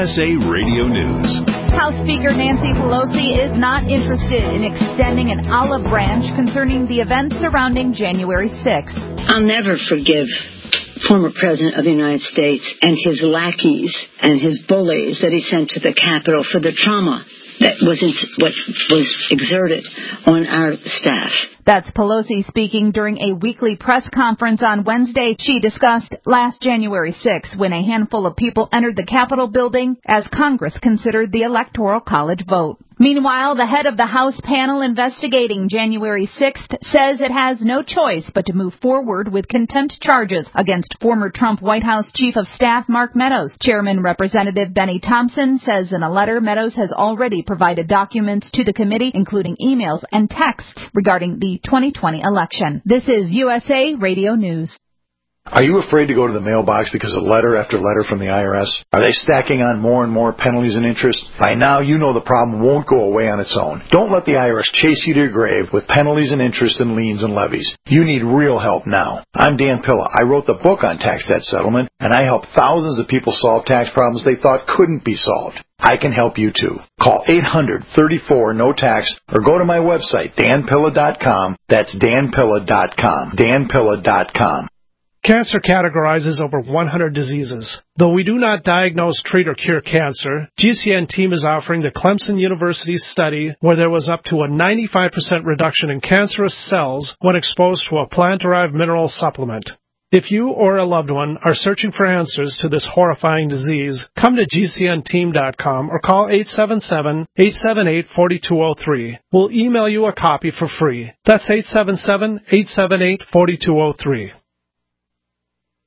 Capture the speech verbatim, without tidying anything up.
S A Radio News. House Speaker Nancy Pelosi is not interested in extending an olive branch concerning the events surrounding January sixth. I'll never forgive former President of the United States and his lackeys and his bullies that he sent to the Capitol for the trauma that wasn't what was exerted on our staff. That's Pelosi speaking during a weekly press conference on Wednesday. She discussed last January sixth when a handful of people entered the Capitol building as Congress considered the Electoral College vote. Meanwhile, the head of the House panel investigating January sixth says it has no choice but to move forward with contempt charges against former Trump White House Chief of Staff Mark Meadows. Chairman Representative Benny Thompson says in a letter Meadows has already provided documents to the committee, including emails and texts regarding the twenty twenty election. This is U S A Radio News. Are you afraid to go to the mailbox because of letter after letter from the I R S? Are they stacking on more and more penalties and interest? By now, you know the problem won't go away on its own. Don't let the I R S chase you to your grave with penalties and interest and liens and levies. You need real help now. I'm Dan Pilla. I wrote the book on tax debt settlement, and I help thousands of people solve tax problems they thought couldn't be solved. I can help you too. Call eight hundred, thirty-four, no tax or go to my website, dan pilla dot com. That's dan pilla dot com. dan pilla dot com. Cancer categorizes over one hundred diseases. Though we do not diagnose, treat, or cure cancer, G C N team is offering the Clemson University study where there was up to a ninety-five percent reduction in cancerous cells when exposed to a plant-derived mineral supplement. If you or a loved one are searching for answers to this horrifying disease, come to G C N team dot com or call eight seven seven, eight seven eight, four two zero three. We'll email you a copy for free. That's eight seven seven, eight seven eight, four two zero three.